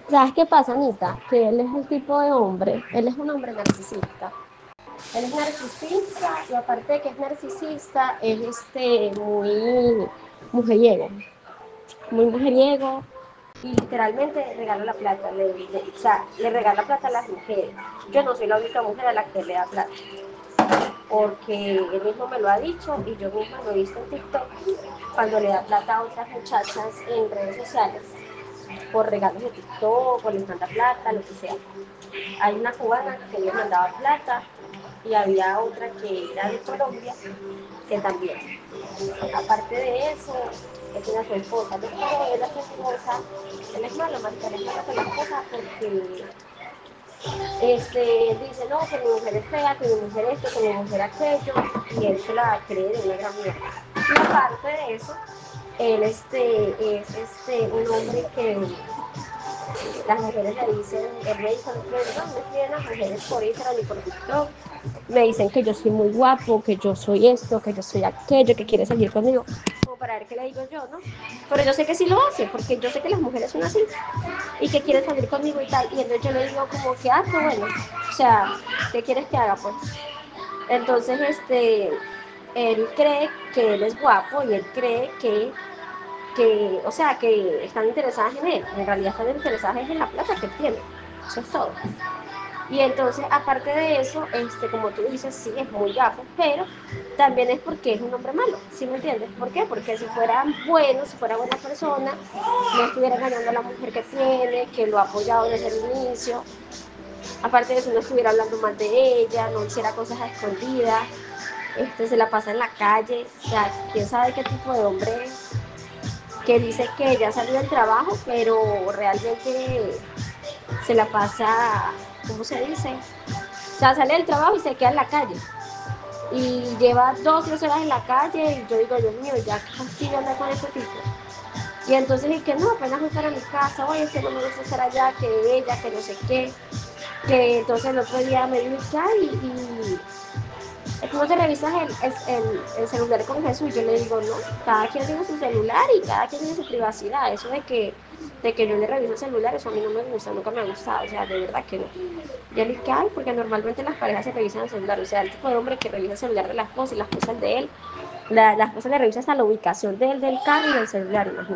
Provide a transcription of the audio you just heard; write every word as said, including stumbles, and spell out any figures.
¿Sabes qué pasa, Anita? Que él es el tipo de hombre, él es un hombre narcisista. Él es narcisista y aparte de que es narcisista, es este muy mujeriego, muy mujeriego y literalmente regala la plata, le, le- o sea, le regala plata a las mujeres. Yo no soy la única mujer a la que le da plata, porque él mismo me lo ha dicho y yo misma lo he visto en TikTok, cuando le da plata a otras muchachas en redes sociales, por regalos de TikTok, o les manda plata, lo que sea. Hay una cubana que le mandaba plata y había otra que era de Colombia que también. Aparte de eso, él tiene a su esposa, ¿no? Pero él a su esposa, él es malo, marica, él es malo con la esposa porque este, dice, no, que mi mujer es fea, que mi mujer esto, que mi mujer aquello, y él se la cree de una gran mierda. Y aparte de eso, él este, es este, un hombre que las mujeres le dicen, él me dijo, no me escriben las mujeres por Instagram y por TikTok, me dicen que yo soy muy guapo, que yo soy esto, que yo soy aquello, que quiere salir conmigo, como para ver qué le digo yo, ¿no? Pero yo sé que sí lo hace, porque yo sé que las mujeres son así y que quiere salir conmigo y tal, y entonces yo le digo como que, ah, qué bueno, o sea, ¿qué quieres que haga, pues? Entonces, este, él cree que él es guapo y él cree que que, o sea, que están interesadas en él, en realidad están interesadas en la plata que él tiene, eso es todo. Y entonces, aparte de eso, este, como tú dices, sí, es muy gafo, pero también es porque es un hombre malo, ¿sí me entiendes? ¿Por qué? Porque si fuera bueno, si fuera buena persona, no estuviera engañando a la mujer que tiene, que lo ha apoyado desde el inicio, aparte de eso, no estuviera hablando mal de ella, no hiciera cosas a escondidas, este, se la pasa en la calle, o sea, quién sabe qué tipo de hombre es, que dice que ya salió del trabajo, pero realmente se la pasa, ¿cómo se dice? O sea, sale del trabajo y se queda en la calle. Y lleva dos, tres horas en la calle y yo digo, Dios mío, ya qué fastidio andar con ese tipo. Y entonces es que no, apenas voy para mi casa, oye, es que no me gusta estar allá, que ella, que no sé qué. Que entonces el otro día me dijo, ¿qué hay? Y ¿cómo te revisas el, el, el, celular con Jesús? Yo le digo, no, cada quien tiene su celular y cada quien tiene su privacidad. Eso de que, de que yo le reviso el celular, eso a mí no me gusta, nunca me ha gustado, o sea, de verdad que no. Yo le dije, ay, porque normalmente las parejas se revisan el celular, o sea, el tipo de hombre que revisa el celular de la esposa y las cosas de él, la, la esposa le revisa hasta la ubicación de él, del carro y del celular, imagínate.